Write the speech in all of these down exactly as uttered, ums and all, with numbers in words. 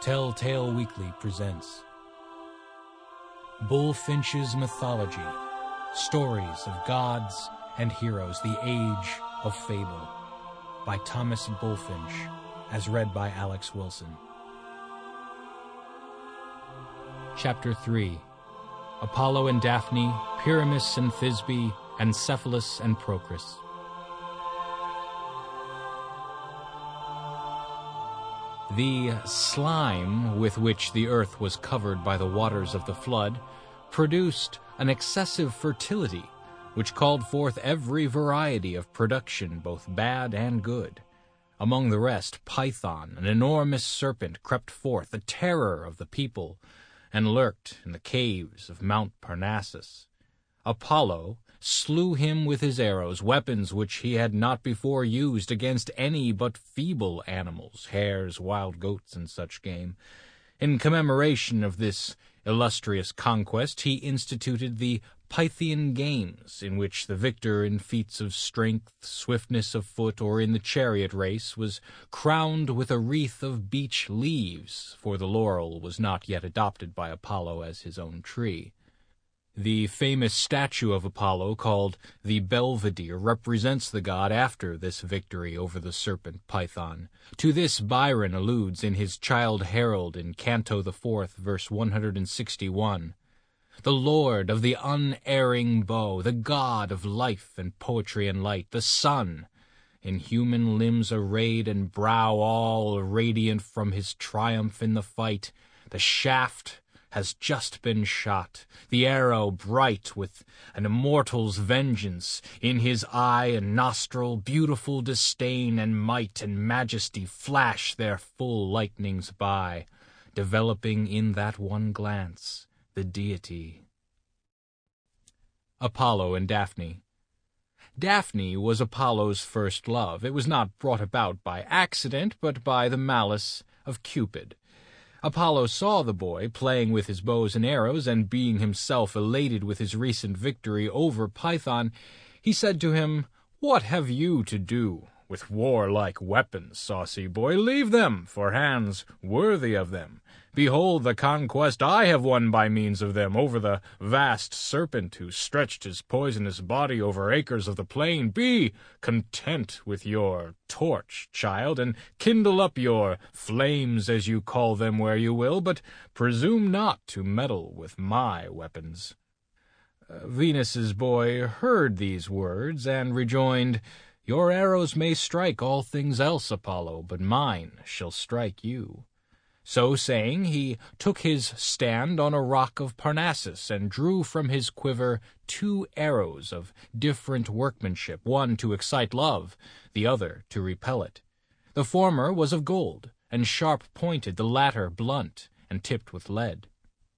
Telltale Weekly presents Bullfinch's Mythology, Stories of Gods and Heroes, the Age of Fable, by Thomas Bullfinch, as read by Alex Wilson. Chapter three. Apollo and Daphne, Pyramus and Thisbe, and Cephalus and Procris. The slime with which the earth was covered by the waters of the flood produced an excessive fertility, which called forth every variety of production, both bad and good. Among the rest, Python, an enormous serpent, crept forth, the terror of the people, and lurked in the caves of Mount Parnassus. Apollo slew him with his arrows, weapons which he had not before used against any but feeble animals, hares, wild goats, and such game. In commemoration of this illustrious conquest, he instituted the Pythian Games, in which the victor in feats of strength, swiftness of foot, or in the chariot race was crowned with a wreath of beech leaves, for the laurel was not yet adopted by Apollo as his own tree. The famous statue of Apollo, called the Belvedere, represents the god after this victory over the serpent Python. To this Byron alludes in his Childe Harold in Canto the Fourth, verse one hundred sixty-one. The Lord of the unerring bow, the god of life and poetry and light, the sun, in human limbs arrayed and brow all radiant from his triumph in the fight, the shaft has just been shot, the arrow bright with an immortal's vengeance, in his eye and nostril beautiful disdain and might and majesty flash their full lightnings by, developing in that one glance the deity. Apollo and Daphne. Daphne was Apollo's first love. It was not brought about by accident, but by the malice of Cupid. Apollo saw the boy playing with his bows and arrows, and being himself elated with his recent victory over Python, he said to him, "What have you to do with warlike weapons, saucy boy? Leave them for hands worthy of them. Behold the conquest I have won by means of them over the vast serpent who stretched his poisonous body over acres of the plain. Be content with your torch, child, and kindle up your flames, as you call them, where you will, but presume not to meddle with my weapons." Uh, Venus's boy heard these words and rejoined, "Your arrows may strike all things else, Apollo, but mine shall strike you." So saying, he took his stand on a rock of Parnassus and drew from his quiver two arrows of different workmanship, one to excite love, the other to repel it. The former was of gold, and sharp-pointed, the latter blunt, and tipped with lead.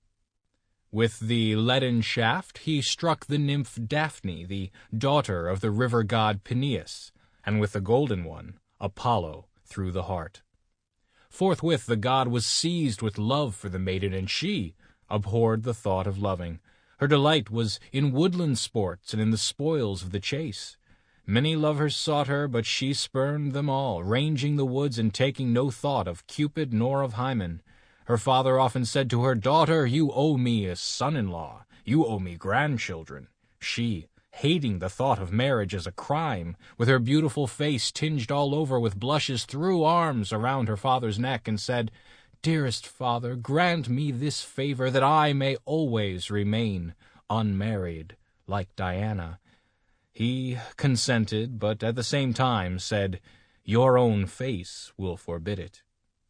With the leaden shaft he struck the nymph Daphne, the daughter of the river god Peneus, and with the golden one, Apollo, through the heart. Forthwith the god was seized with love for the maiden, and she abhorred the thought of loving. Her delight was in woodland sports and in the spoils of the chase. Many lovers sought her, but she spurned them all, ranging the woods and taking no thought of Cupid nor of Hymen. Her father often said to her, "Daughter, you owe me a son-in-law. You owe me grandchildren." She, hating the thought of marriage as a crime, with her beautiful face tinged all over with blushes, threw arms around her father's neck and said, "Dearest father, grant me this favor, that I may always remain unmarried, like Diana." He consented, but at the same time said, "Your own face will forbid it."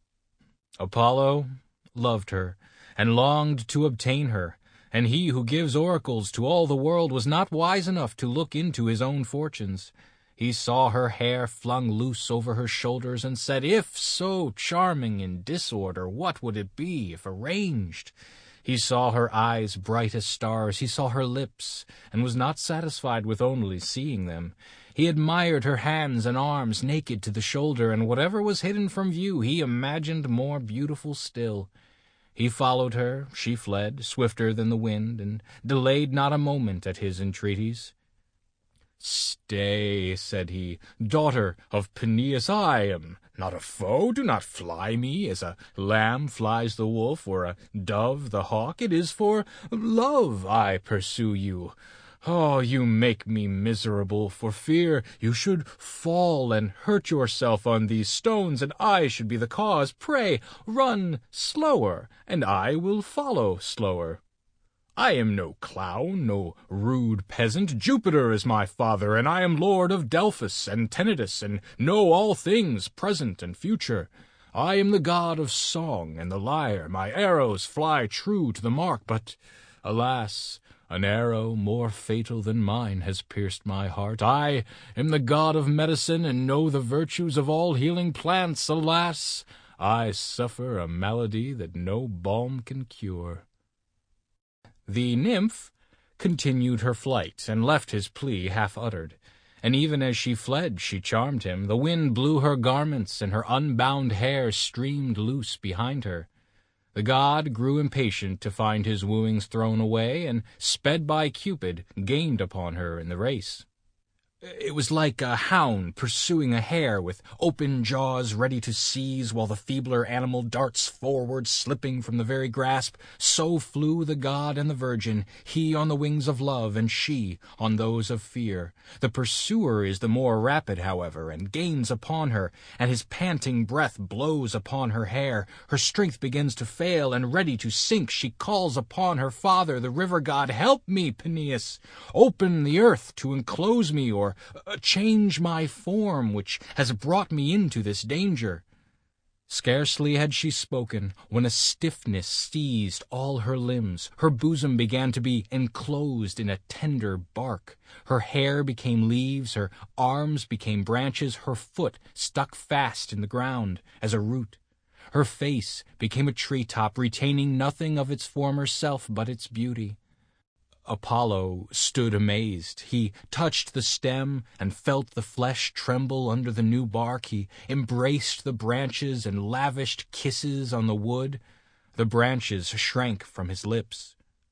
Apollo loved her, and longed to obtain her, and he who gives oracles to all the world was not wise enough to look into his own fortunes. He saw her hair flung loose over her shoulders, and said, "If so charming in disorder, what would it be if arranged?" He saw her eyes bright as stars, he saw her lips, and was not satisfied with only seeing them. He admired her hands and arms, naked to the shoulder, and whatever was hidden from view he imagined more beautiful still. He followed her, she fled, swifter than the wind, and delayed not a moment at his entreaties. "Stay," said he, "daughter of Peneus, I am not a foe. Do not fly me as a lamb flies the wolf, or a dove the hawk. It is for love I pursue you. Oh, you make me miserable, for fear you should fall and hurt yourself on these stones, and I should be the cause. Pray, run slower, and I will follow slower. I am no clown, no rude peasant. Jupiter is my father, and I am lord of Delphus and Tenedos, and know all things, present and future. I am the god of song and the lyre. My arrows fly true to the mark, but, alas, an arrow more fatal than mine has pierced my heart. I am the god of medicine, and know the virtues of all healing plants. Alas, I suffer a malady that no balm can cure." The nymph continued her flight, and left his plea half-uttered. And even as she fled, she charmed him. The wind blew her garments, and her unbound hair streamed loose behind her. The god grew impatient to find his wooings thrown away, and, sped by Cupid, gained upon her in the race. It was like a hound pursuing a hare with open jaws ready to seize, while the feebler animal darts forward, slipping from the very grasp. So flew the god and the virgin, he on the wings of love, and she on those of fear. The pursuer is the more rapid, however, and gains upon her, and his panting breath blows upon her hair. Her strength begins to fail, and ready to sink, she calls upon her father, the river god. "Help me, Peneus! Open the earth to enclose me, or Uh, change my form, which has brought me into this danger." Scarcely had she spoken, when a stiffness seized all her limbs. Her bosom began to be enclosed in a tender bark. Her hair became leaves, her arms became branches, her foot stuck fast in the ground as a root. Her face became a treetop, retaining nothing of its former self but its beauty. Apollo stood amazed. He touched the stem and felt the flesh tremble under the new bark. He embraced the branches and lavished kisses on the wood. The branches shrank from his lips.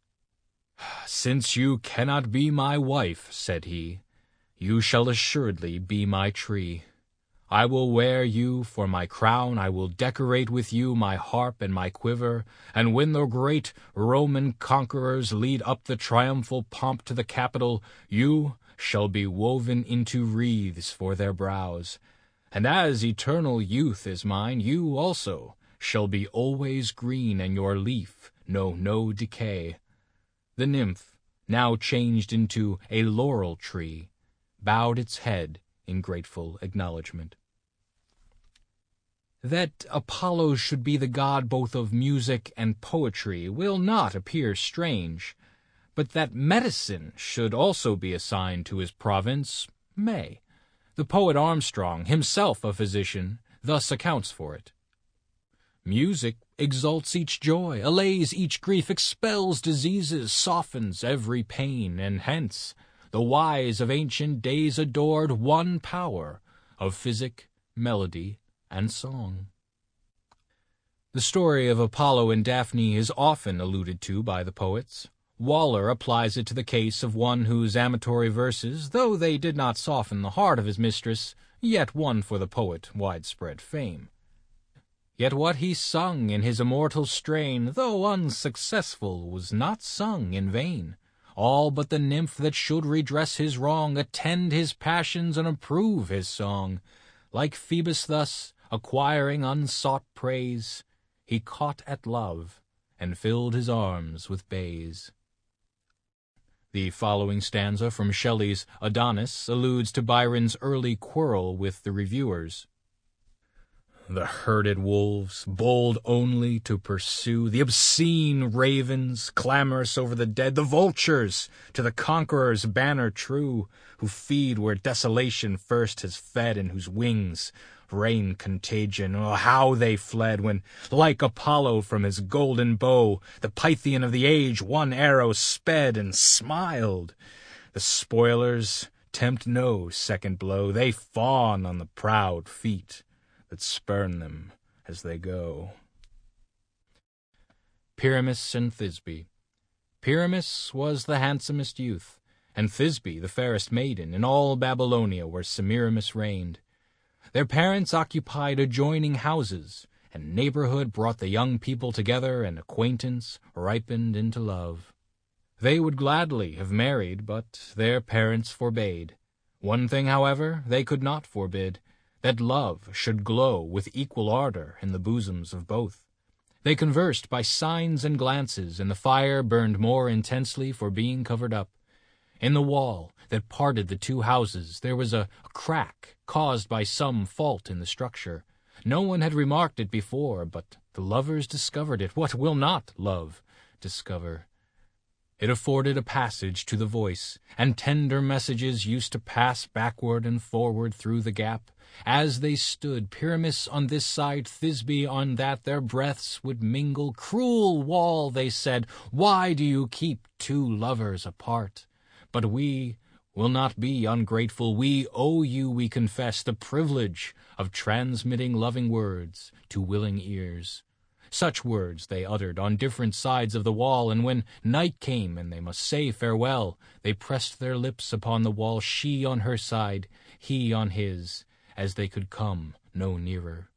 "Since you cannot be my wife," said he, "you shall assuredly be my tree. I will wear you for my crown, I will decorate with you my harp and my quiver, and when the great Roman conquerors lead up the triumphal pomp to the Capitol, you shall be woven into wreaths for their brows. And as eternal youth is mine, you also shall be always green, and your leaf know no decay." The nymph, now changed into a laurel tree, bowed its head in grateful acknowledgment. That Apollo should be the god both of music and poetry will not appear strange, but that medicine should also be assigned to his province may. The poet Armstrong, himself a physician, thus accounts for it. "Music exalts each joy, allays each grief, expels diseases, softens every pain, and hence the wise of ancient days adored one power of physic, melody, and song." The story of Apollo and Daphne is often alluded to by the poets. Waller applies it to the case of one whose amatory verses, though they did not soften the heart of his mistress, yet won for the poet widespread fame. Yet what he sung in his immortal strain, though unsuccessful, was not sung in vain. All but the nymph that should redress his wrong, attend his passions and approve his song. Like Phoebus thus, acquiring unsought praise, he caught at love, and filled his arms with bays. The following stanza from Shelley's Adonis alludes to Byron's early quarrel with the reviewers. "The herded wolves, bold only to pursue, the obscene ravens, clamorous over the dead, the vultures, to the conqueror's banner true, who feed where desolation first has fed, and whose wings rain contagion. Oh, how they fled, when, like Apollo from his golden bow, the Pythian of the age one arrow sped and smiled. The spoilers tempt no second blow, they fawn on the proud feet that spurn them as they go." Pyramus and Thisbe. Pyramus was the handsomest youth, and Thisbe, the fairest maiden in all Babylonia where Semiramis reigned. Their parents occupied adjoining houses, and neighborhood brought the young people together, and acquaintance ripened into love. They would gladly have married, but their parents forbade. One thing, however, they could not forbid, that love should glow with equal ardor in the bosoms of both. They conversed by signs and glances, and the fire burned more intensely for being covered up. In the wall that parted the two houses there was a, a crack caused by some fault in the structure. No one had remarked it before, but the lovers discovered it. What will not love discover? It afforded a passage to the voice, and tender messages used to pass backward and forward through the gap. As they stood, Pyramus on this side, Thisbe on that, their breaths would mingle. "Cruel wall," they said, "why do you keep two lovers apart? But we will not be ungrateful. We owe you, we confess, the privilege of transmitting loving words to willing ears." Such words they uttered on different sides of the wall, and when night came and they must say farewell, they pressed their lips upon the wall, she on her side, he on his, as they could come no nearer.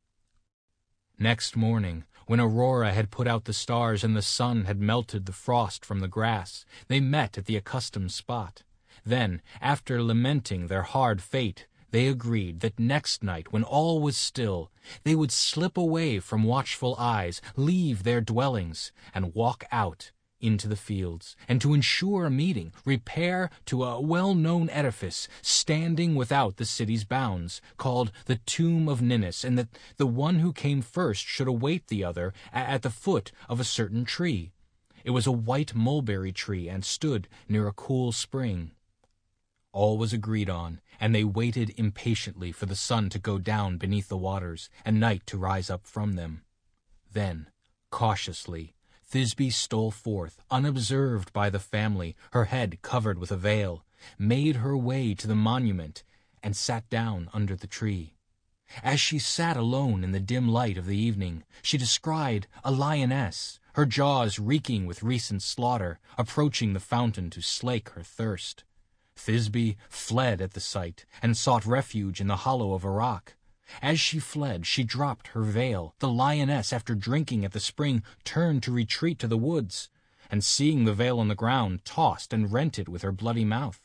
Next morning, when Aurora had put out the stars and the sun had melted the frost from the grass, they met at the accustomed spot. Then, after lamenting their hard fate, they agreed that next night, when all was still, they would slip away from watchful eyes, leave their dwellings, and walk out into the fields, and to ensure a meeting, repair to a well-known edifice standing without the city's bounds, called the Tomb of Ninus, and that the one who came first should await the other at the foot of a certain tree. It was a white mulberry tree, and stood near a cool spring. All was agreed on, and they waited impatiently for the sun to go down beneath the waters, and night to rise up from them. Then, cautiously, Thisbe stole forth, unobserved by the family, her head covered with a veil, made her way to the monument, and sat down under the tree. As she sat alone in the dim light of the evening, she descried a lioness, her jaws reeking with recent slaughter, approaching the fountain to slake her thirst. Thisbe fled at the sight, and sought refuge in the hollow of a rock. As she fled, she dropped her veil. The lioness, after drinking at the spring, turned to retreat to the woods, and seeing the veil on the ground, tossed and rent it with her bloody mouth.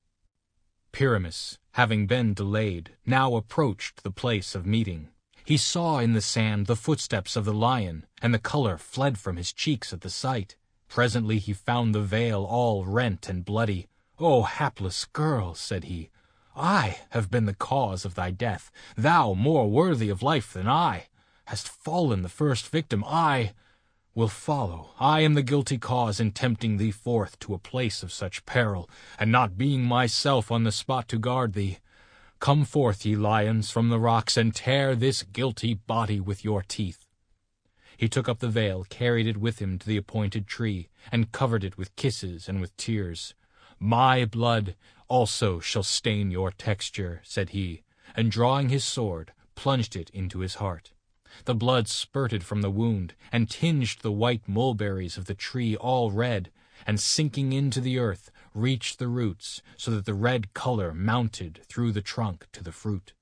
Pyramus, having been delayed, now approached the place of meeting. He saw in the sand the footsteps of the lion, and the color fled from his cheeks at the sight. Presently he found the veil all rent and bloody. "O hapless girl," said he, "I have been the cause of thy death. Thou, more worthy of life than I, hast fallen the first victim. I will follow. I am the guilty cause in tempting thee forth to a place of such peril, and not being myself on the spot to guard thee. Come forth, ye lions, from the rocks, and tear this guilty body with your teeth." He took up the veil, carried it with him to the appointed tree, and covered it with kisses and with tears. "My blood also shall stain your texture," said he, and drawing his sword, plunged it into his heart. The blood spurted from the wound, and tinged the white mulberries of the tree all red, and sinking into the earth, reached the roots, so that the red color mounted through the trunk to the fruit.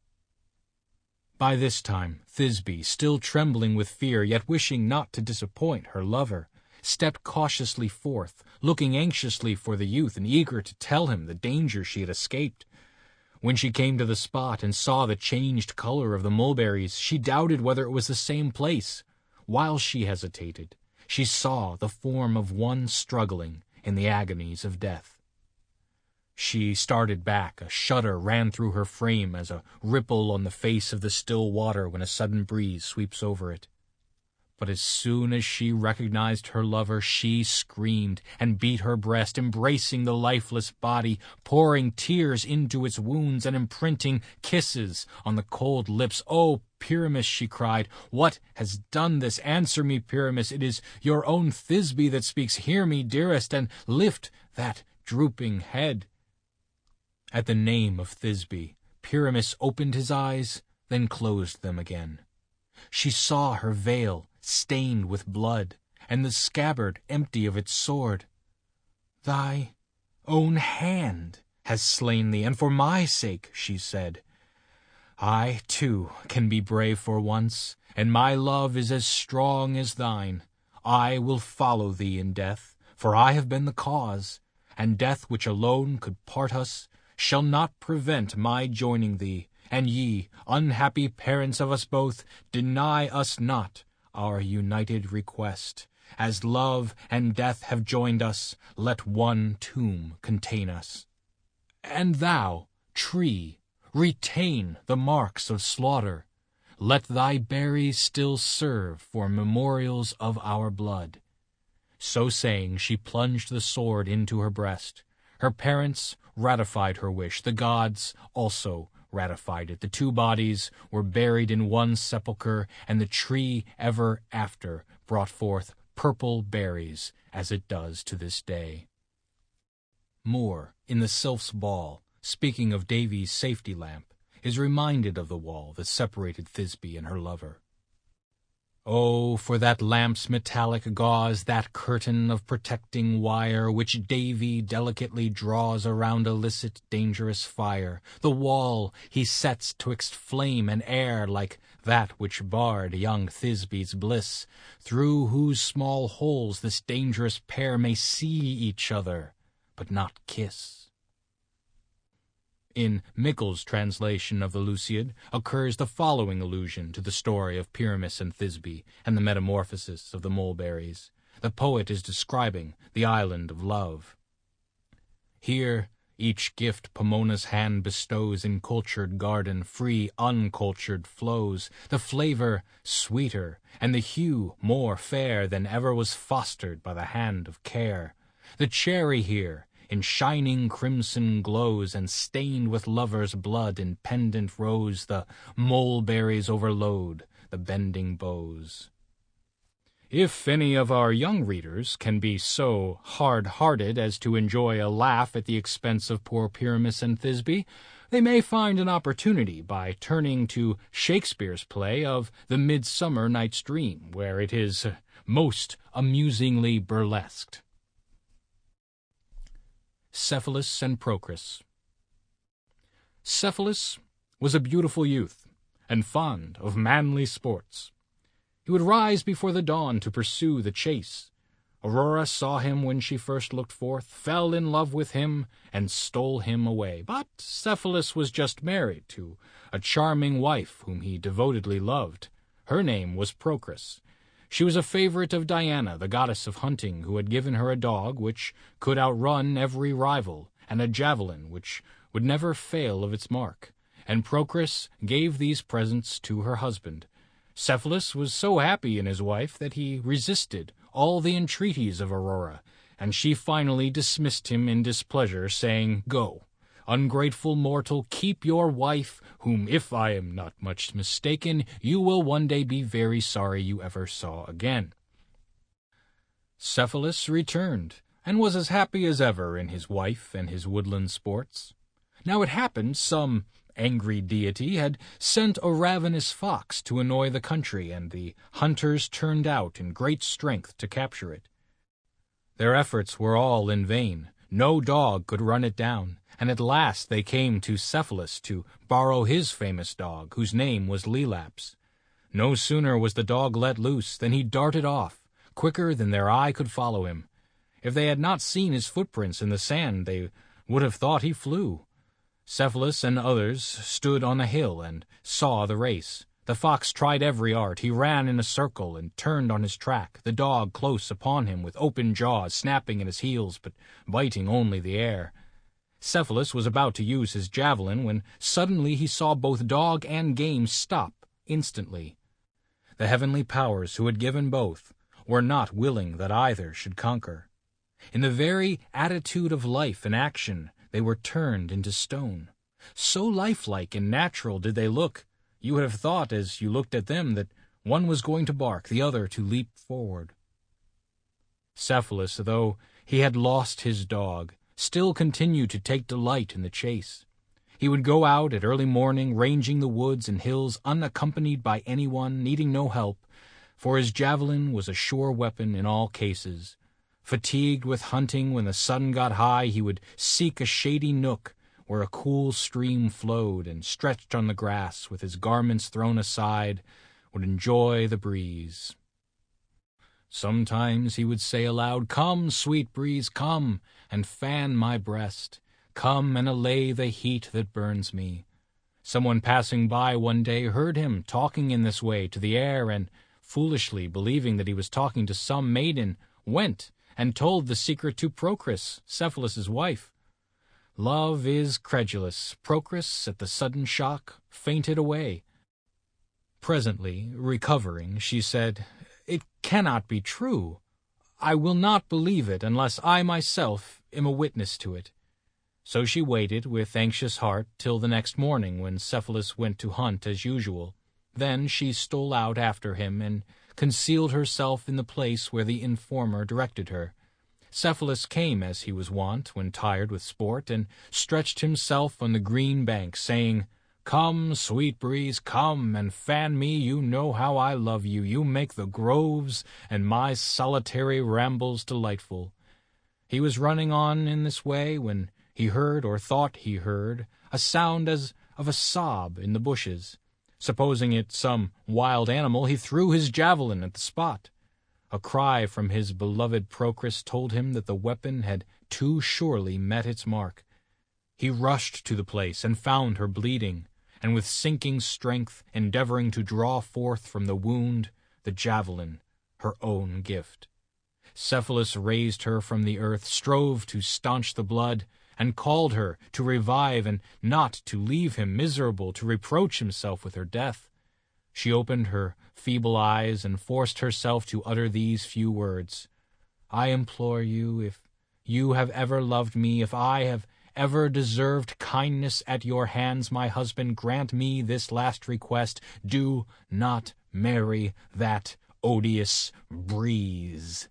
By this time, Thisbe, still trembling with fear, yet wishing not to disappoint her lover, stepped cautiously forth, looking anxiously for the youth and eager to tell him the danger she had escaped. When she came to the spot and saw the changed color of the mulberries, she doubted whether it was the same place. While she hesitated, she saw the form of one struggling in the agonies of death. She started back. A shudder ran through her frame as a ripple on the face of the still water when a sudden breeze sweeps over it. But as soon as she recognized her lover, she screamed and beat her breast, embracing the lifeless body, pouring tears into its wounds and imprinting kisses on the cold lips. "Oh, Pyramus," she cried, "what has done this? Answer me, Pyramus. It is your own Thisbe that speaks. Hear me, dearest, and lift that drooping head." At the name of Thisbe, Pyramus opened his eyes, then closed them again. She saw her veil stained with blood, and the scabbard empty of its sword. "Thy own hand has slain thee, and for my sake, she said. I, too, can be brave for once, and my love is as strong as thine. I will follow thee in death, for I have been the cause, and death which alone could part us shall not prevent my joining thee, and ye, unhappy parents of us both, deny us not our united request. As love and death have joined us, let one tomb contain us. And thou, tree, retain the marks of slaughter. Let thy berries still serve for memorials of our blood. So saying, she plunged the sword into her breast. Her parents ratified her wish. The gods also ratified it. The two bodies were buried in one sepulchre, and the tree ever after brought forth purple berries, as it does to this day. Moore, in The Sylph's Ball, speaking of Davy's safety lamp, is reminded of the wall that separated Thisbe and her lover. Oh, for that lamp's metallic gauze, that curtain of protecting wire, which Davy delicately draws around illicit, dangerous fire, the wall he sets twixt flame and air, like that which barred young Thisbe's bliss, through whose small holes this dangerous pair may see each other, but not kiss. In Mickle's translation of the Lusiad occurs the following allusion to the story of Pyramus and Thisbe and the metamorphosis of the mulberries. The poet is describing the island of love. Here each gift Pomona's hand bestows in cultured garden, free, uncultured flows, the flavor sweeter, and the hue more fair than ever was fostered by the hand of care. The cherry here in shining crimson glows, and stained with lovers' blood in pendant rows, the mulberries overload the bending bows. If any of our young readers can be so hard-hearted as to enjoy a laugh at the expense of poor Pyramus and Thisbe, they may find an opportunity by turning to Shakespeare's play of The Midsummer Night's Dream, where it is most amusingly burlesqued. Cephalus and Procris. Cephalus was a beautiful youth, and fond of manly sports. He would rise before the dawn to pursue the chase. Aurora saw him when she first looked forth, fell in love with him, and stole him away. But Cephalus was just married to a charming wife whom he devotedly loved. Her name was Procris. She was a favorite of Diana, the goddess of hunting, who had given her a dog which could outrun every rival, and a javelin which would never fail of its mark. And Procris gave these presents to her husband. Cephalus was so happy in his wife that he resisted all the entreaties of Aurora, and she finally dismissed him in displeasure, saying, "Go, ungrateful mortal, keep your wife, whom, if I am not much mistaken, you will one day be very sorry you ever saw again." Cephalus returned, and was as happy as ever in his wife and his woodland sports. Now it happened some angry deity had sent a ravenous fox to annoy the country, and the hunters turned out in great strength to capture it. Their efforts were all in vain. No dog could run it down, and at last they came to Cephalus to borrow his famous dog, whose name was Lelaps. No sooner was the dog let loose than he darted off, quicker than their eye could follow him. If they had not seen his footprints in the sand, they would have thought he flew. Cephalus and others stood on a hill and saw the race. The fox tried every art. He ran in a circle and turned on his track, the dog close upon him with open jaws, snapping at his heels, but biting only the air. Cephalus was about to use his javelin when suddenly he saw both dog and game stop instantly. The heavenly powers who had given both were not willing that either should conquer. In the very attitude of life and action, they were turned into stone. So lifelike and natural did they look, you would have thought as you looked at them that one was going to bark, the other to leap forward. Cephalus, though he had lost his dog, still continued to take delight in the chase. He would go out at early morning, ranging the woods and hills unaccompanied by anyone, needing no help, for his javelin was a sure weapon in all cases. Fatigued with hunting, when the sun got high, he would seek a shady nook where a cool stream flowed, and stretched on the grass, with his garments thrown aside, would enjoy the breeze. Sometimes he would say aloud, "Come, sweet breeze, come, and fan my breast. Come and allay the heat that burns me." Someone passing by one day heard him talking in this way to the air, and, foolishly believing that he was talking to some maiden, went and told the secret to Procris, Cephalus's wife. Love is credulous. Procris, at the sudden shock, fainted away. Presently, recovering, she said, "It cannot be true. I will not believe it unless I myself am a witness to it." So she waited with anxious heart till the next morning, when Cephalus went to hunt as usual. Then she stole out after him and concealed herself in the place where the informer directed her. Cephalus came as he was wont when tired with sport, and stretched himself on the green bank, saying, "Come, sweet breeze, come and fan me. You know how I love you. You make the groves and my solitary rambles delightful." He was running on in this way when he heard, or thought he heard, a sound as of a sob in the bushes. Supposing it some wild animal, he threw his javelin at the spot. A cry from his beloved Procris told him that the weapon had too surely met its mark. He rushed to the place and found her bleeding, and with sinking strength endeavoring to draw forth from the wound the javelin, her own gift. Cephalus raised her from the earth, strove to staunch the blood, and called her to revive and not to leave him miserable, to reproach himself with her death. She opened her feeble eyes and forced herself to utter these few words: "I implore you, if you have ever loved me, if I have ever deserved kindness at your hands, my husband, grant me this last request: do not marry that odious breeze."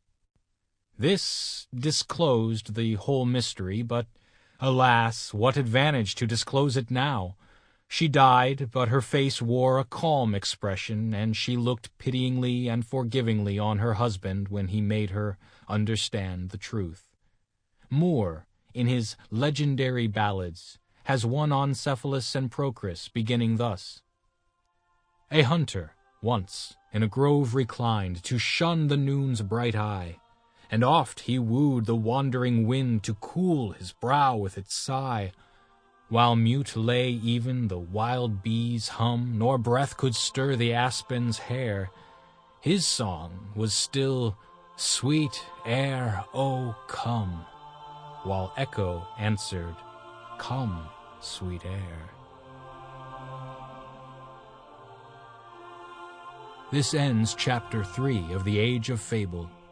This disclosed the whole mystery, but, alas, what advantage to disclose it now? She died, but her face wore a calm expression, and she looked pityingly and forgivingly on her husband when he made her understand the truth. Moore, in his legendary ballads, has one on Cephalus and Procris, beginning thus: "A hunter, once, in a grove reclined, to shun the noon's bright eye, and oft he wooed the wandering wind to cool his brow with its sigh. While mute lay even the wild bee's hum, nor breath could stir the aspen's hair, his song was still, 'Sweet air, oh come,' while echo answered, 'Come, sweet air.'" This ends Chapter three of The Age of Fable.